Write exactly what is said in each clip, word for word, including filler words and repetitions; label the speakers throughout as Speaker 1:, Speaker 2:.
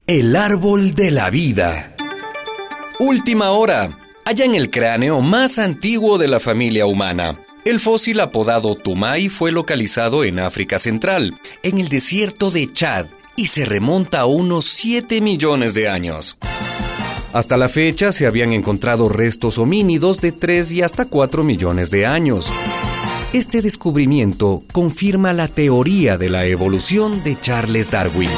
Speaker 1: El árbol de la vida. Última hora. Allá en el cráneo más antiguo de la familia humana. El fósil apodado Tumay fue localizado en África Central, en el desierto de Chad, y se remonta a unos siete millones de años. Hasta la fecha se habían encontrado restos homínidos de tres y hasta cuatro millones de años. Este descubrimiento confirma la teoría de la evolución de Charles Darwin.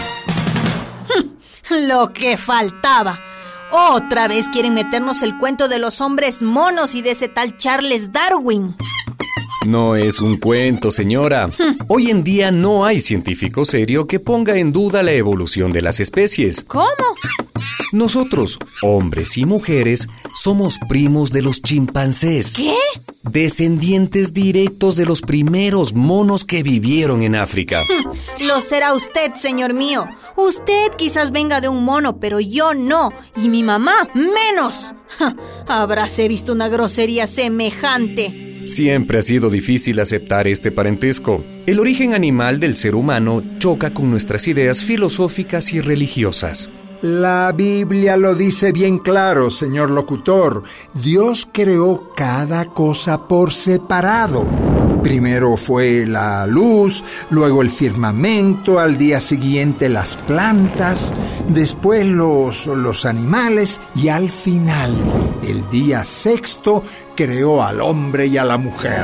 Speaker 2: Lo que faltaba. Otra vez quieren meternos el cuento de los hombres monos y de ese tal Charles Darwin.
Speaker 1: No es un cuento, señora. Hoy en día no hay científico serio que ponga en duda la evolución de las especies.
Speaker 2: ¿Cómo?
Speaker 1: Nosotros, hombres y mujeres, somos primos de los chimpancés.
Speaker 2: ¿Qué?
Speaker 1: Descendientes directos de los primeros monos que vivieron en África.
Speaker 2: Lo será usted, señor mío. Usted quizás venga de un mono, pero yo no. Y mi mamá, menos. Habráse visto una grosería semejante.
Speaker 1: Siempre ha sido difícil aceptar este parentesco. El origen animal del ser humano choca con nuestras ideas filosóficas y religiosas.
Speaker 3: La Biblia lo dice bien claro, señor locutor. Dios creó cada cosa por separado. Primero fue la luz, luego el firmamento, al día siguiente las plantas, después los, los animales y al final, el día sexto, creó al hombre y a la mujer.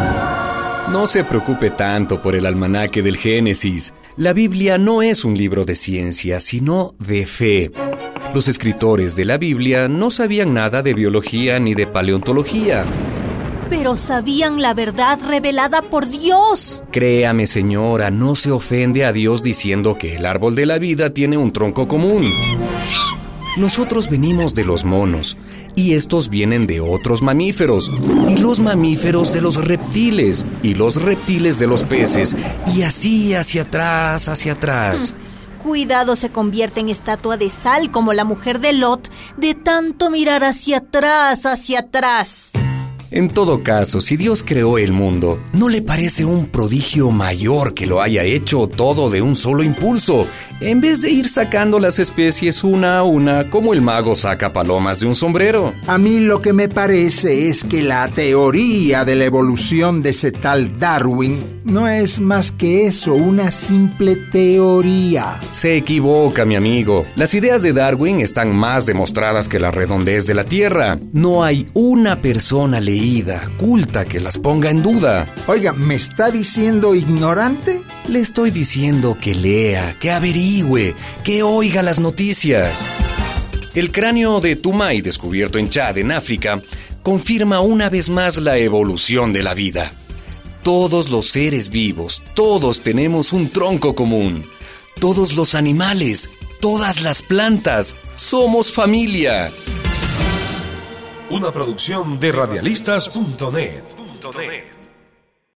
Speaker 1: No se preocupe tanto por el almanaque del Génesis. La Biblia no es un libro de ciencia, sino de fe. Los escritores de la Biblia no sabían nada de biología ni de paleontología.
Speaker 2: Pero sabían la verdad revelada por Dios.
Speaker 1: Créame, señora, no se ofende a Dios diciendo que el árbol de la vida tiene un tronco común. Nosotros venimos de los monos, y estos vienen de otros mamíferos, y los mamíferos de los reptiles, y los reptiles de los peces, y así hacia atrás, hacia atrás.
Speaker 2: Cuidado, se convierte en estatua de sal como la mujer de Lot, de tanto mirar hacia atrás, hacia atrás.
Speaker 1: En todo caso, si Dios creó el mundo, ¿no le parece un prodigio mayor que lo haya hecho todo de un solo impulso, en vez de ir sacando las especies una a una como el mago saca palomas de un sombrero?
Speaker 3: A mí lo que me parece es que la teoría de la evolución de ese tal Darwin no es más que eso, una simple teoría.
Speaker 1: Se equivoca, mi amigo. Las ideas de Darwin están más demostradas que la redondez de la Tierra. No hay una persona leída, culta, que las ponga en duda.
Speaker 3: Oiga, ¿me está diciendo ignorante?
Speaker 1: Le estoy diciendo que lea, que averigüe, que oiga las noticias. El cráneo de Tumay, descubierto en Chad, en África, confirma una vez más la evolución de la vida. Todos los seres vivos, todos tenemos un tronco común. Todos los animales, todas las plantas, somos familia.
Speaker 4: Una producción de radialistas punto net.